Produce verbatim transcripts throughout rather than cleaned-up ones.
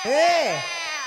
Эй!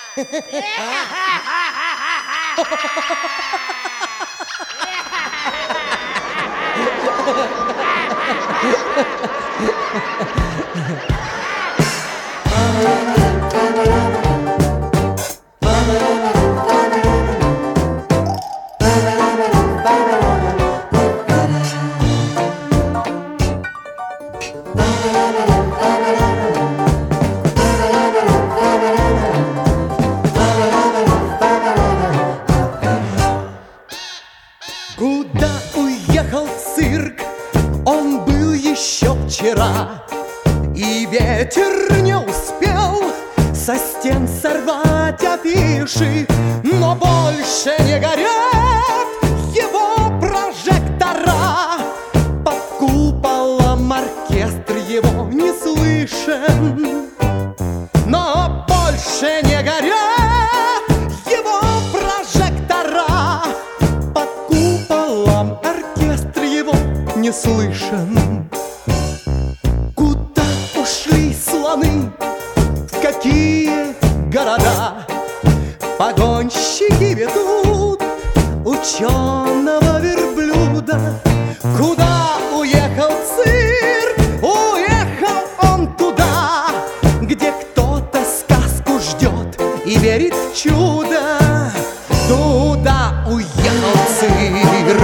Куда уехал цирк? Он был еще вчера, и ветер не успел со стен сорвать афиши, но больше не горят его прожектора. Под куполом оркестр его не слышен, но больше не горят его прожектора. Под куполом оркестр его не слышен. Куда ушли слоны? В какие города? Погонщики ведут ученого верблюда. Куда уехал цирк? Уехал он туда, где кто-то сказку ждет и верит в чудо. Туда уехал цирк.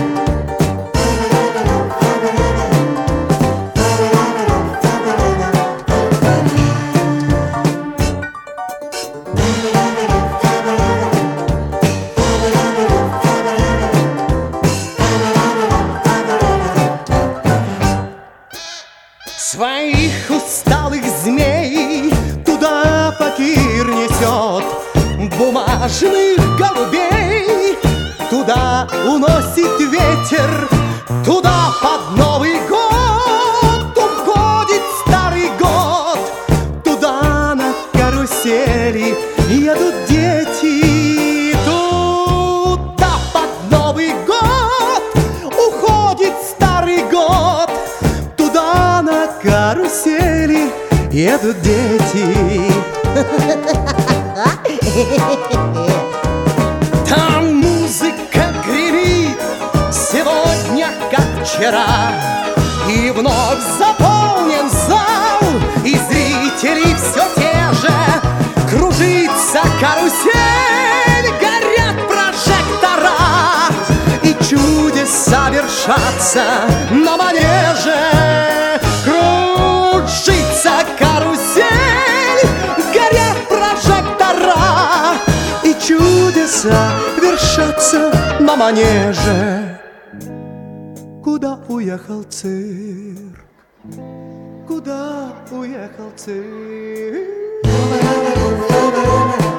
Своих усталых змей туда факир несет, бумажных голубей туда уносит ветер. Туда под Новый год уходит старый год. Туда на карусели едут дети. Туда под Новый год уходит старый год. Туда на карусели едут дети. Там музыка гремит сегодня, как вчера, и вновь заполнен зал, и зрители все те же. Кружится карусель, горят прожектора, и чудеса вершатся на манеже. Кружится карусель, горят прожектора, и чудеса вершатся на манеже. Куда уехал цирк? Куда уехал цирк?